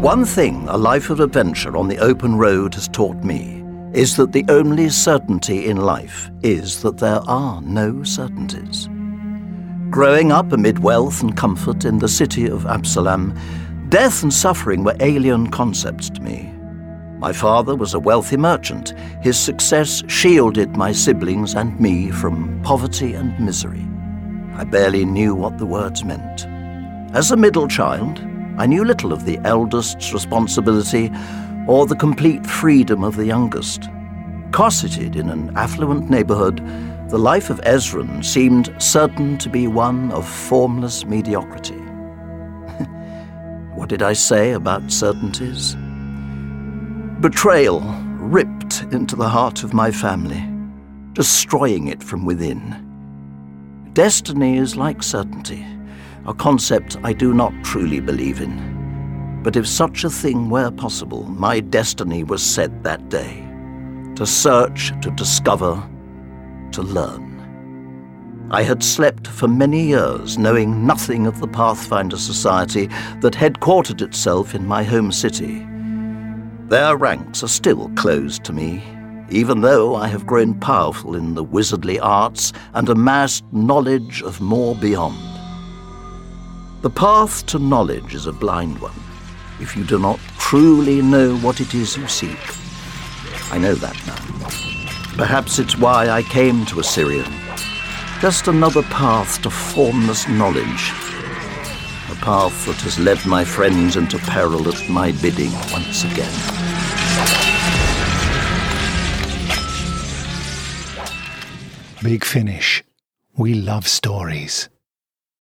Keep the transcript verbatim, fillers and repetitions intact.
One thing a life of adventure on the open road has taught me is that the only certainty in life is that there are no certainties. Growing up amid wealth and comfort in the city of Absalom, death and suffering were alien concepts to me. My father was a wealthy merchant. His success shielded my siblings and me from poverty and misery. I barely knew what the words meant. As a middle child, I knew little of the eldest's responsibility or the complete freedom of the youngest. Cosseted in an affluent neighborhood, the life of Ezran seemed certain to be one of formless mediocrity. What did I say about certainties? Betrayal ripped into the heart of my family, destroying it from within. Destiny is like certainty, a concept I do not truly believe in. But if such a thing were possible, my destiny was set that day. To search, to discover, to learn. I had slept for many years, knowing nothing of the Pathfinder Society that headquartered itself in my home city. Their ranks are still closed to me, even though I have grown powerful in the wizardly arts and amassed knowledge of more beyond. The path to knowledge is a blind one, if you do not truly know what it is you seek. I know that now. Perhaps it's why I came to Assyrian. Just another path to formless knowledge. A path that has led my friends into peril at my bidding once again. Big Finish. We love stories.